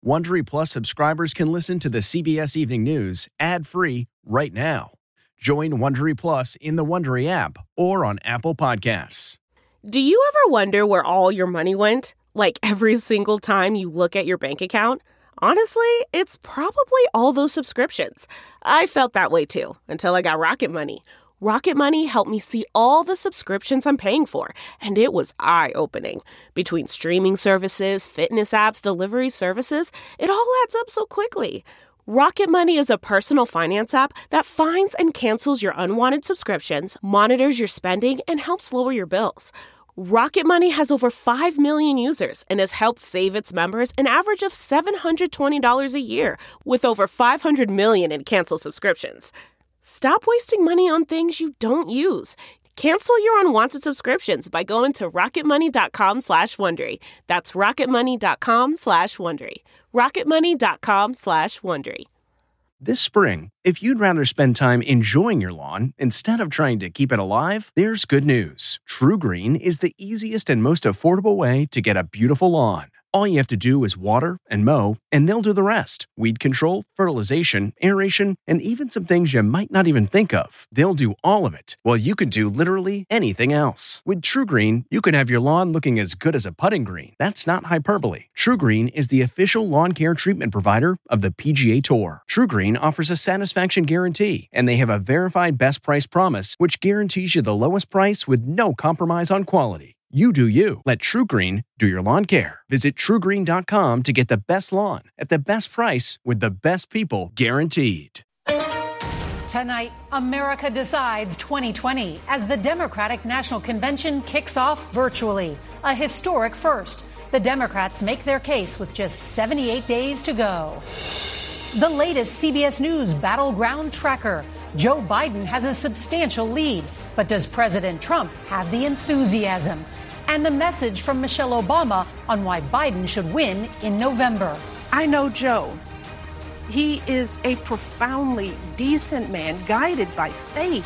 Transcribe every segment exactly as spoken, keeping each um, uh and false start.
Wondery Plus subscribers can listen to the C B S Evening News ad-free right now. Join Wondery Plus in the Wondery app or on Apple Podcasts. Do you ever wonder where all your money went? Like every single time you look at your bank account? Honestly, it's probably all those subscriptions. I felt that way too, until I got Rocket Money. Rocket Money helped me see all the subscriptions I'm paying for, and it was eye-opening. Between streaming services, fitness apps, delivery services, it all adds up so quickly. Rocket Money is a personal finance app that finds and cancels your unwanted subscriptions, monitors your spending, and helps lower your bills. Rocket Money has over five million users and has helped save its members an average of seven hundred twenty dollars a year, with over five hundred million in canceled subscriptions. Stop wasting money on things you don't use. Cancel your unwanted subscriptions by going to rocketmoney.com slash Wondery. That's rocketmoney.com slash Wondery. rocketmoney.com slash Wondery. This spring, if you'd rather spend time enjoying your lawn instead of trying to keep it alive, there's good news. True Green is the easiest and most affordable way to get a beautiful lawn. All you have to do is water and mow, and they'll do the rest. Weed control, fertilization, aeration, and even some things you might not even think of. They'll do all of it, while you can do literally anything else. With True Green, you can have your lawn looking as good as a putting green. That's not hyperbole. True Green is the official lawn care treatment provider of the P G A Tour. True Green offers a satisfaction guarantee, and they have a verified best price promise, which guarantees you the lowest price with no compromise on quality. You do you. Let True Green do your lawn care. Visit true green dot com to get the best lawn at the best price with the best people guaranteed. Tonight, America Decides twenty twenty as the Democratic National Convention kicks off virtually. A historic first. The Democrats make their case with just seventy-eight days to go. The latest C B S News Battleground Tracker. Joe Biden has a substantial lead, but does President Trump have the enthusiasm? And the message from Michelle Obama on why Biden should win in November. I know Joe. He is a profoundly decent man, guided by faith.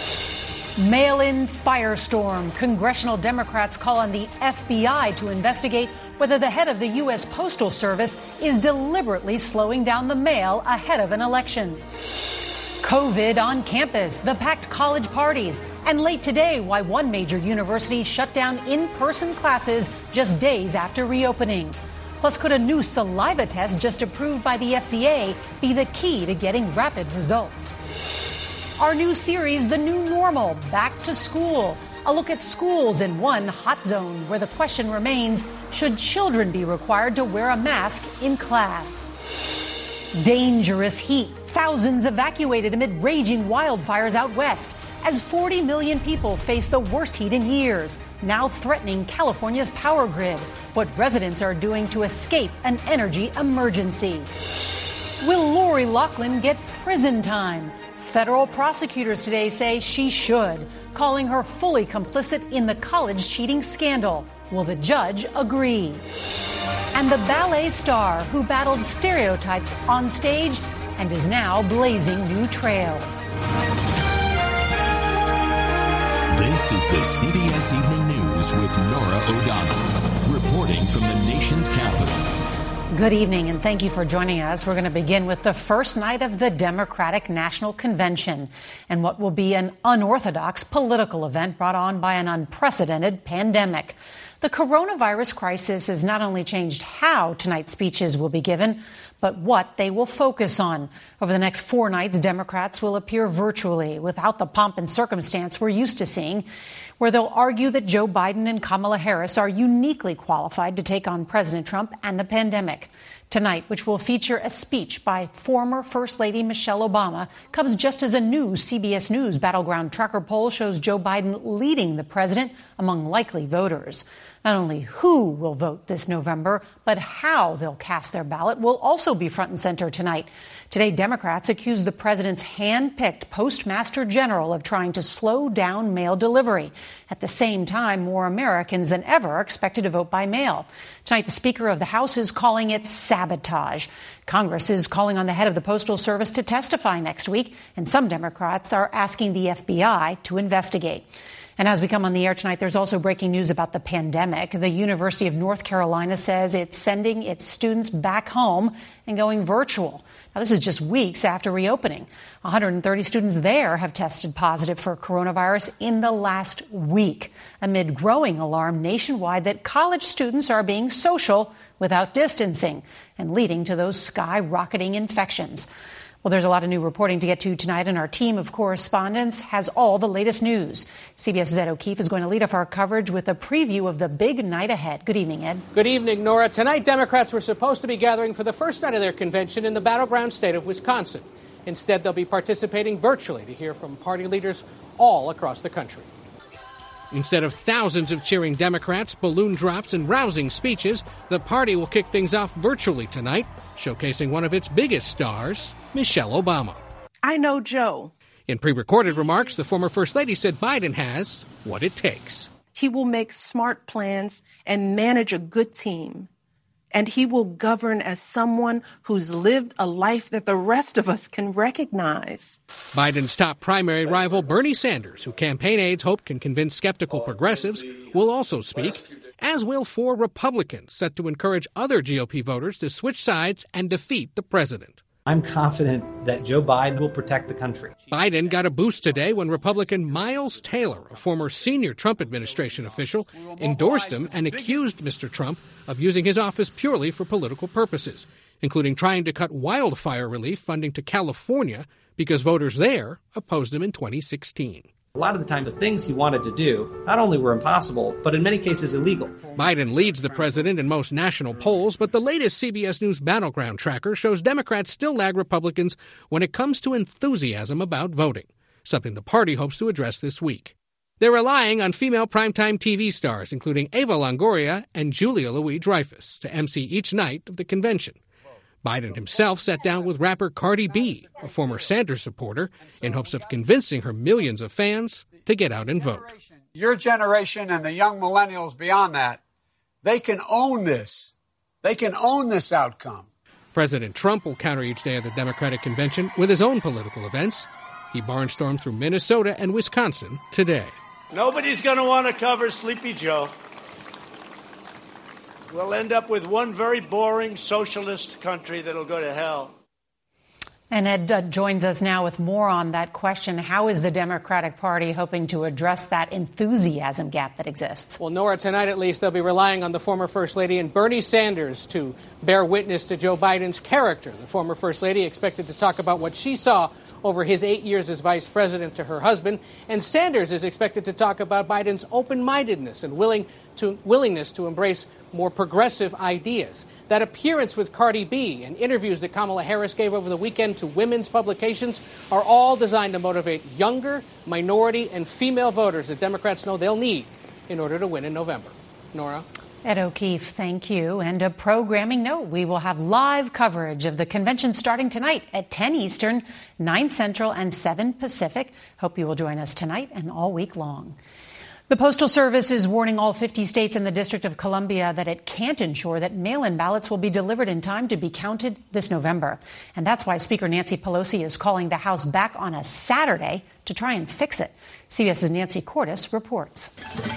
Mail-in firestorm. Congressional Democrats call on the F B I to investigate whether the head of the U S Postal Service is deliberately slowing down the mail ahead of an election. COVID on campus, the packed college parties, and late today, why one major university shut down in-person classes just days after reopening. Plus, could a new saliva test just approved by the F D A be the key to getting rapid results? Our new series, The New Normal, Back to School. A look at schools in one hot zone where the question remains, should children be required to wear a mask in class? Dangerous heat. Thousands evacuated amid raging wildfires out west as forty million people face the worst heat in years, now threatening California's power grid. What residents are doing to escape an energy emergency. Will Lori Loughlin get prison time? Federal prosecutors today say she should, calling her fully complicit in the college cheating scandal. Will the judge agree? And the ballet star who battled stereotypes on stage and is now blazing new trails. This is the C B S Evening News with Norah O'Donnell, reporting from the nation's capital. Good evening, and thank you for joining us. We're going to begin with the first night of the Democratic National Convention and what will be an unorthodox political event brought on by an unprecedented pandemic. The coronavirus crisis has not only changed how tonight's speeches will be given, but what they will focus on. Over the next four nights, Democrats will appear virtually without the pomp and circumstance we're used to seeing, where they'll argue that Joe Biden and Kamala Harris are uniquely qualified to take on President Trump and the pandemic. Tonight, which will feature a speech by former First Lady Michelle Obama, comes just as a new C B S News Battleground Tracker poll shows Joe Biden leading the president among likely voters. Not only who will vote this November, but how they'll cast their ballot will also be front and center tonight. Today, Democrats accuse the president's hand-picked postmaster general of trying to slow down mail delivery. At the same time, more Americans than ever are expected to vote by mail. Tonight, the Speaker of the House is calling it sabotage. Congress is calling on the head of the Postal Service to testify next week, and some Democrats are asking the F B I to investigate. And as we come on the air tonight, there's also breaking news about the pandemic. pandemic. The University of North Carolina says it's sending its students back home and going virtual. Now, this is just weeks after reopening. one hundred thirty students there have tested positive for coronavirus in the last week, amid growing alarm nationwide that college students are being social without distancing and leading to those skyrocketing infections. Well, there's a lot of new reporting to get to tonight, and our team of correspondents has all the latest news. CBS's Ed O'Keefe is going to lead off our coverage with a preview of the big night ahead. Good evening, Ed. Good evening, Nora. Tonight, Democrats were supposed to be gathering for the first night of their convention in the battleground state of Wisconsin. Instead, they'll be participating virtually to hear from party leaders all across the country. Instead of thousands of cheering Democrats, balloon drops, and rousing speeches, the party will kick things off virtually tonight, showcasing one of its biggest stars, Michelle Obama. I know Joe. In pre-recorded remarks, the former First Lady said Biden has what it takes. He will make smart plans and manage a good team. And he will govern as someone who's lived a life that the rest of us can recognize. Biden's top primary rival, Bernie Sanders, who campaign aides hope can convince skeptical progressives, will also speak, as will four Republicans set to encourage other G O P voters to switch sides and defeat the president. I'm confident that Joe Biden will protect the country. Biden got a boost today when Republican Miles Taylor, a former senior Trump administration official, endorsed him and accused Mister Trump of using his office purely for political purposes, including trying to cut wildfire relief funding to California because voters there opposed him in twenty sixteen. A lot of the time, the things he wanted to do not only were impossible, but in many cases illegal. Biden leads the president in most national polls, but the latest C B S News Battleground tracker shows Democrats still lag Republicans when it comes to enthusiasm about voting, something the party hopes to address this week. They're relying on female primetime T V stars, including Eva Longoria and Julia Louis-Dreyfus, to emcee each night of the convention. Biden himself sat down with rapper Cardi B, a former Sanders supporter, in hopes of convincing her millions of fans to get out and vote. Your generation and the young millennials beyond that, they can own this. They can own this outcome. President Trump will counter each day of the Democratic convention with his own political events. He barnstormed through Minnesota and Wisconsin today. Nobody's going to want to cover Sleepy Joe. We'll end up with one very boring socialist country that'll go to hell. And Ed uh, joins us now with more on that question. How is the Democratic Party hoping to address that enthusiasm gap that exists? Well, Nora, tonight at least, they'll be relying on the former First Lady and Bernie Sanders to bear witness to Joe Biden's character. The former First Lady expected to talk about what she saw over his eight years as vice president to her husband, and Sanders is expected to talk about Biden's open-mindedness and willing to, willingness to embrace more progressive ideas. That appearance with Cardi B and interviews that Kamala Harris gave over the weekend to women's publications are all designed to motivate younger, minority, and female voters that Democrats know they'll need in order to win in November. Nora? Ed O'Keefe, thank you. And a programming note, we will have live coverage of the convention starting tonight at ten Eastern, nine Central, and seven Pacific. Hope you will join us tonight and all week long. The Postal Service is warning all fifty states and the District of Columbia that it can't ensure that mail-in ballots will be delivered in time to be counted this November. And that's why Speaker Nancy Pelosi is calling the House back on a Saturday to try and fix it. CBS's Nancy Cordes reports.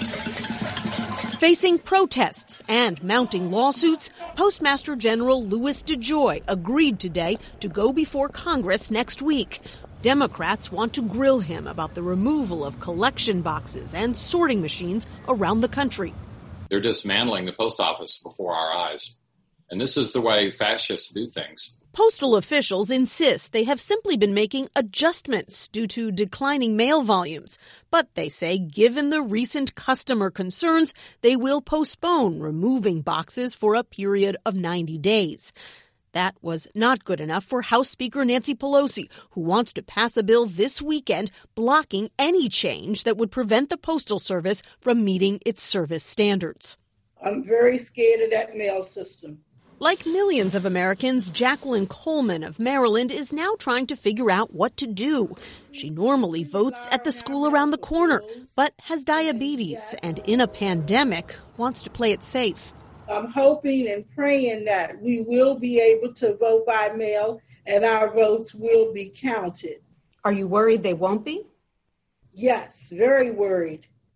Facing protests and mounting lawsuits, Postmaster General Louis DeJoy agreed today to go before Congress next week. Democrats want to grill him about the removal of collection boxes and sorting machines around the country. They're dismantling the post office before our eyes. And this is the way fascists do things. Postal officials insist they have simply been making adjustments due to declining mail volumes. But they say given the recent customer concerns, they will postpone removing boxes for a period of ninety days. That was not good enough for House Speaker Nancy Pelosi, who wants to pass a bill this weekend blocking any change that would prevent the Postal Service from meeting its service standards. I'm very scared of that mail system. Like millions of Americans, Jacqueline Coleman of Maryland is now trying to figure out what to do. She normally votes at the school around the corner, but has diabetes and in a pandemic wants to play it safe. I'm hoping and praying that we will be able to vote by mail and our votes will be counted. Are you worried they won't be? Yes, very worried.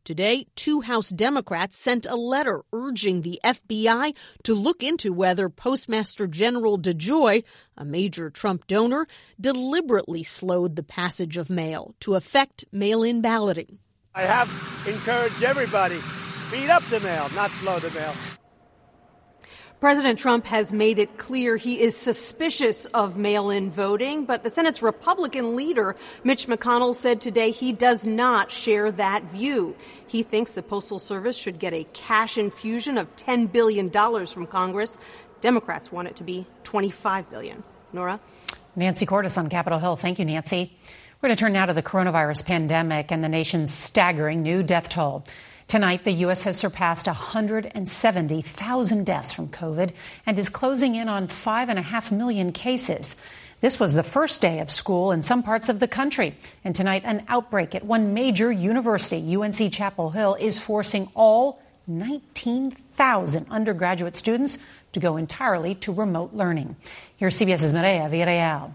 Today, two House Democrats sent a letter urging the F B I to look into whether Postmaster General DeJoy, a major Trump donor, deliberately slowed the passage of mail to affect mail-in balloting. I have encouraged everybody, speed up the mail, not slow the mail. President Trump has made it clear he is suspicious of mail-in voting, but the Senate's Republican leader, Mitch McConnell, said today he does not share that view. He thinks the Postal Service should get a cash infusion of ten billion dollars from Congress. Democrats want it to be twenty-five billion dollars. Nora? Nancy Cordes on Capitol Hill. Thank you, Nancy. We're going to turn now to the coronavirus pandemic and the nation's staggering new death toll. Tonight, the U S has surpassed one hundred seventy thousand deaths from COVID and is closing in on five and a half million cases. This was the first day of school in some parts of the country. And tonight, an outbreak at one major university, U N C Chapel Hill, is forcing all nineteen thousand undergraduate students to go entirely to remote learning. Here's CBS's Maria Villarreal.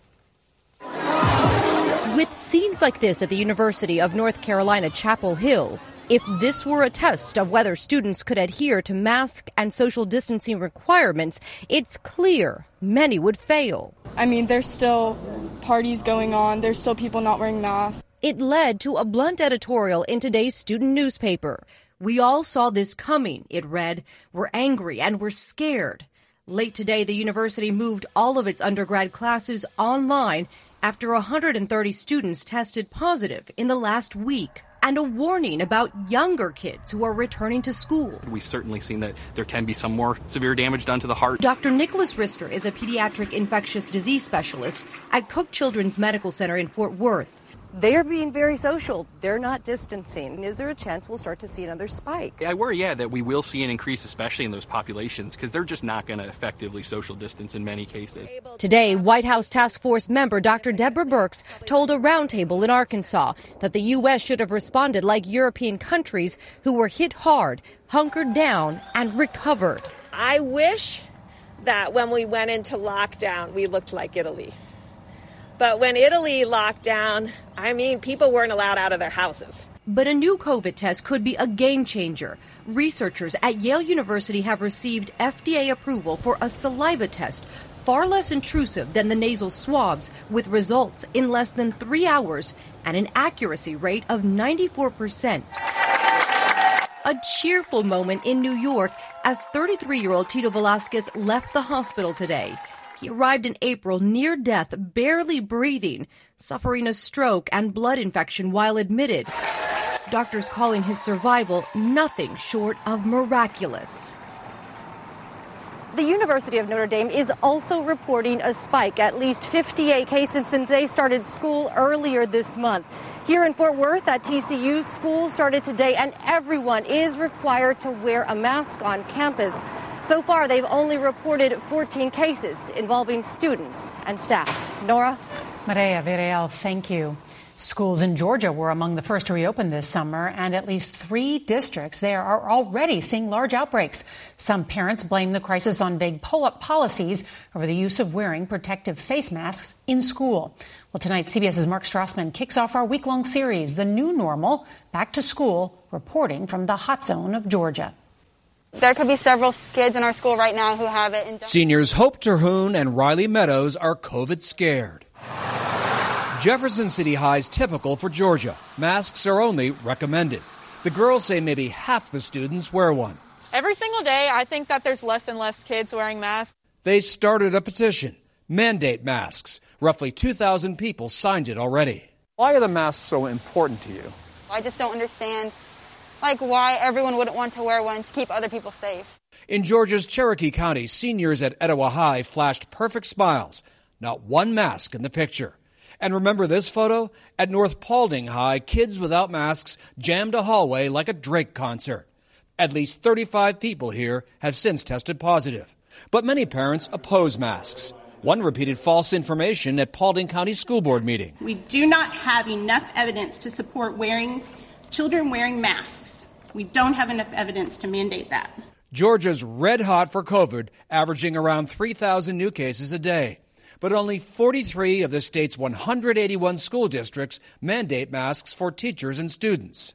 With scenes like this at the University of North Carolina, Chapel Hill, if this were a test of whether students could adhere to mask and social distancing requirements, it's clear many would fail. I mean, there's still parties going on. There's still people not wearing masks. It led to a blunt editorial in today's student newspaper. We all saw this coming, it read. We're angry and we're scared. Late today, the university moved all of its undergrad classes online after one hundred thirty students tested positive in the last week. And a warning about younger kids who are returning to school. We've certainly seen that there can be some more severe damage done to the heart. Doctor Nicholas Rister is a pediatric infectious disease specialist at Cook Children's Medical Center in Fort Worth. They're being very social. They're not distancing. Is there a chance we'll start to see another spike? I worry, yeah, that we will see an increase, especially in those populations, because they're just not going to effectively social distance in many cases. Today, White House Task Force member Doctor Deborah Birx told a roundtable in Arkansas that the U S should have responded like European countries who were hit hard, hunkered down, and recovered. I wish that when we went into lockdown, we looked like Italy. But when Italy locked down, I mean, people weren't allowed out of their houses. But a new COVID test could be a game changer. Researchers at Yale University have received F D A approval for a saliva test far less intrusive than the nasal swabs, with results in less than three hours and an accuracy rate of ninety-four percent. A cheerful moment in New York as thirty-three-year-old Tito Velasquez left the hospital today. He arrived in April near death, barely breathing, suffering a stroke and blood infection while admitted. Doctors calling his survival nothing short of miraculous. The University of Notre Dame is also reporting a spike, at least fifty-eight cases since they started school earlier this month. Here in Fort Worth at T C U, school started today and everyone is required to wear a mask on campus. So far, they've only reported fourteen cases involving students and staff. Nora? Maria Villarreal, thank you. Schools in Georgia were among the first to reopen this summer, and at least three districts there are already seeing large outbreaks. Some parents blame the crisis on vague policies over the use of wearing protective face masks in school. Well, tonight, CBS's Mark Strassman kicks off our week-long series, The New Normal, Back to School, reporting from the hot zone of Georgia. There could be several kids in our school right now who have it. And Seniors Hope Terhune and Riley Meadows are COVID scared. Jefferson City High's typical for Georgia. Masks are only recommended. The girls say maybe half the students wear one. Every single day, I think that there's less and less kids wearing masks. They started a petition. Mandate masks. Roughly two thousand people signed it already. Why are the masks so important to you? I just don't understand. Like, why everyone wouldn't want to wear one to keep other people safe. In Georgia's Cherokee County, seniors at Etowah High flashed perfect smiles. Not one mask in the picture. And remember this photo? At North Paulding High, kids without masks jammed a hallway like a Drake concert. At least thirty-five people here have since tested positive. But many parents oppose masks. One repeated false information at Paulding County School Board meeting. We do not have enough evidence to support wearing children wearing masks. We don't have enough evidence to mandate that. Georgia's red hot for COVID, averaging around three thousand new cases a day. But only forty-three of the state's one hundred eighty-one school districts mandate masks for teachers and students.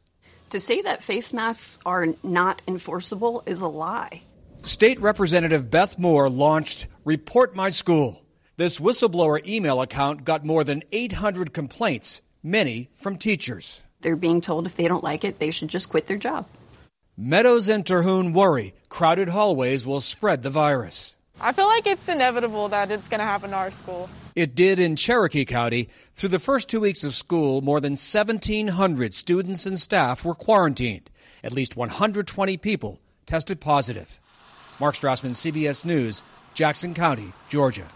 To say that face masks are not enforceable is a lie. State Representative Beth Moore launched Report My School. This whistleblower email account got more than eight hundred complaints, many from teachers. They're being told if they don't like it, they should just quit their job. Meadows and Terhune worry crowded hallways will spread the virus. I feel like it's inevitable that it's going to happen to our school. It did in Cherokee County. Through the first two weeks of school, more than seventeen hundred students and staff were quarantined. At least one hundred twenty people tested positive. Mark Strassman, C B S News, Jackson County, Georgia.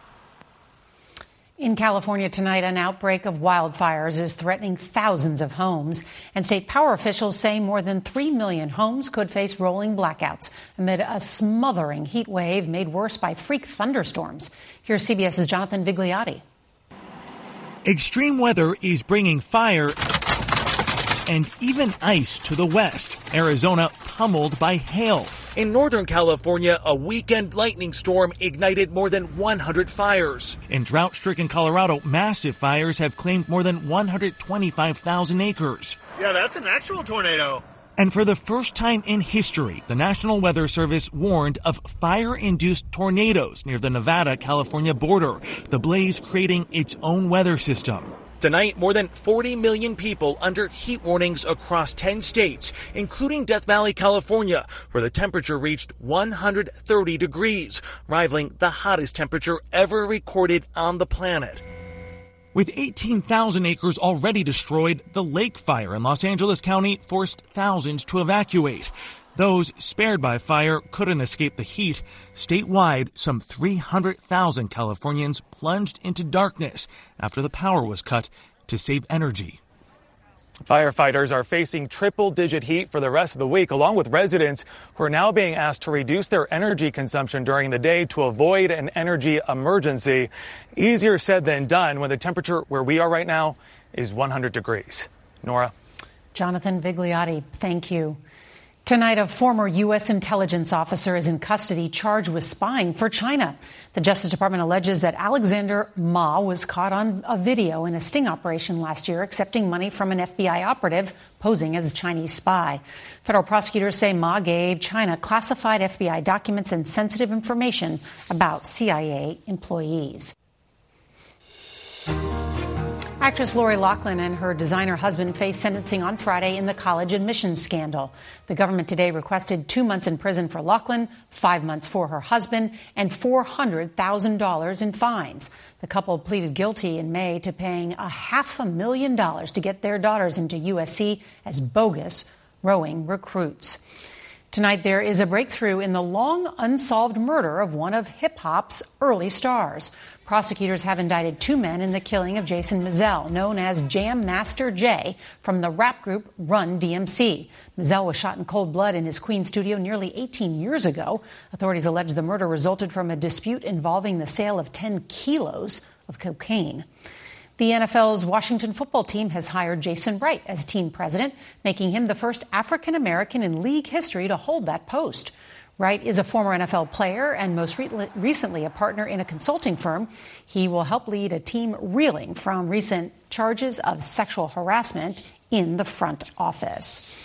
In California tonight, an outbreak of wildfires is threatening thousands of homes, and state power officials say more than three million homes could face rolling blackouts amid a smothering heat wave made worse by freak thunderstorms. Here's CBS's Jonathan Vigliotti. Extreme weather is bringing fire and even ice to the west. Arizona pummeled by hail. In Northern California, a weekend lightning storm ignited more than one hundred fires. In drought-stricken Colorado, massive fires have claimed more than one hundred twenty-five thousand acres. Yeah, that's an actual tornado. And for the first time in history, the National Weather Service warned of fire-induced tornadoes near the Nevada-California border, the blaze creating its own weather system. Tonight, more than forty million people under heat warnings across ten states, including Death Valley, California, where the temperature reached one hundred thirty degrees, rivaling the hottest temperature ever recorded on the planet. With eighteen thousand acres already destroyed, the lake fire in Los Angeles County forced thousands to evacuate. Those spared by fire couldn't escape the heat. Statewide, some three hundred thousand Californians plunged into darkness after the power was cut to save energy. Firefighters are facing triple-digit heat for the rest of the week, along with residents who are now being asked to reduce their energy consumption during the day to avoid an energy emergency. Easier said than done when the temperature where we are right now is one hundred degrees. Nora? Jonathan Vigliotti, thank you. Tonight, a former U S intelligence officer is in custody charged with spying for China. The Justice Department alleges that Alexander Ma was caught on a video in a sting operation last year, accepting money from an F B I operative posing as a Chinese spy. Federal prosecutors say Ma gave China classified F B I documents and sensitive information about C I A employees. Actress Lori Loughlin and her designer husband face sentencing on Friday in the college admissions scandal. The government today requested two months in prison for Loughlin, five months for her husband, and four hundred thousand dollars in fines. The couple pleaded guilty in May to paying a half a million dollars to get their daughters into U S C as bogus rowing recruits. Tonight, there is a breakthrough in the long unsolved murder of one of hip-hop's early stars. Prosecutors have indicted two men in the killing of Jason Mizell, known as Jam Master Jay, from the rap group Run D M C. Mizell was shot in cold blood in his Queens studio nearly eighteen years ago. Authorities allege the murder resulted from a dispute involving the sale of ten kilos of cocaine. The N F L's Washington football team has hired Jason Wright as team president, making him the first African-American in league history to hold that post. Wright is a former N F L player and most re- recently a partner in a consulting firm. He will help lead a team reeling from recent charges of sexual harassment in the front office.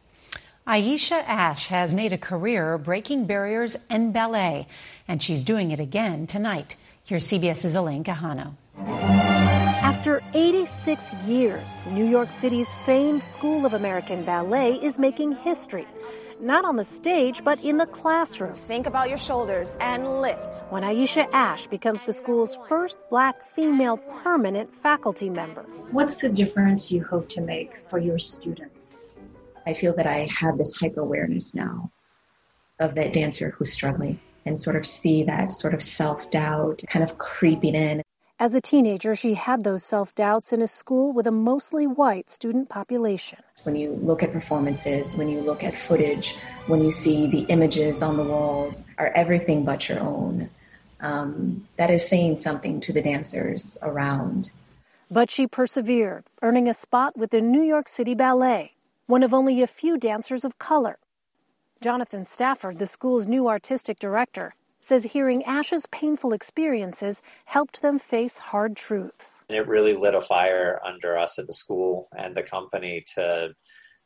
Aisha Ash has made a career breaking barriers in ballet, and she's doing it again tonight. Here's CBS's Elaine Quijano. After eighty-six years, New York City's famed School of American Ballet is making history. Not on the stage, but in the classroom. Think about your shoulders and lift. When Aisha Ash becomes the school's first black female permanent faculty member. What's the difference you hope to make for your students? I feel that I have this hyper-awareness now of that dancer who's struggling and sort of see that sort of self-doubt kind of creeping in. As a teenager, she had those self-doubts in a school with a mostly white student population. When you look at performances, when you look at footage, when you see the images on the walls are everything but your own, um, that is saying something to the dancers around. But she persevered, earning a spot with the New York City Ballet, one of only a few dancers of color. Jonathan Stafford, the school's new artistic director, says hearing Ash's painful experiences helped them face hard truths. It really lit a fire under us at the school and the company to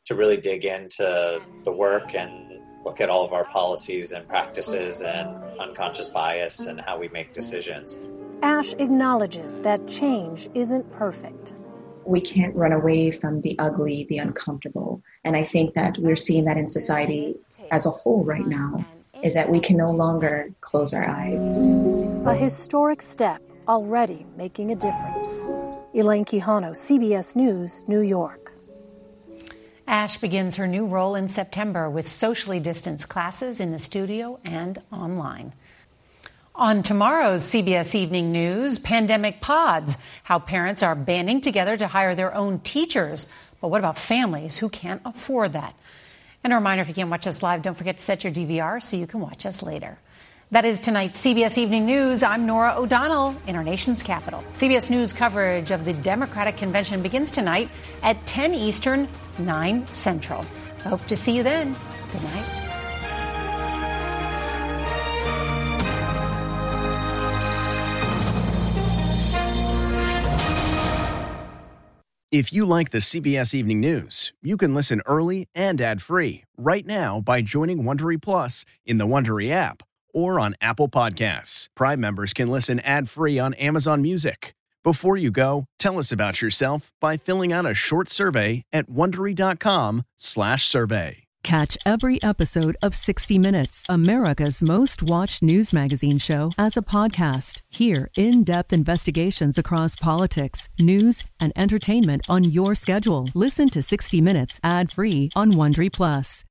to really dig into the work and look at all of our policies and practices and unconscious bias and how we make decisions. Ash acknowledges that change isn't perfect. We can't run away from the ugly, the uncomfortable. And I think that we're seeing that in society as a whole right now, is that we can no longer close our eyes. A historic step already making a difference. Elaine Quijano, C B S News, New York. Ash begins her new role in September with socially distanced classes in the studio and online. On tomorrow's C B S Evening News, pandemic pods, how parents are banding together to hire their own teachers. But what about families who can't afford that? And a reminder, if you can't watch us live, don't forget to set your D V R so you can watch us later. That is tonight's C B S Evening News. I'm Norah O'Donnell in our nation's capital. C B S News coverage of the Democratic Convention begins tonight at ten Eastern, nine Central. Hope to see you then. Good night. If you like the C B S Evening News, you can listen early and ad-free right now by joining Wondery Plus in the Wondery app or on Apple Podcasts. Prime members can listen ad-free on Amazon Music. Before you go, tell us about yourself by filling out a short survey at Wondery.com slash survey. Catch every episode of sixty minutes, America's most watched news magazine show, as a podcast. Hear in-depth investigations across politics, news, and entertainment on your schedule. Listen to sixty minutes ad-free on Wondery Plus.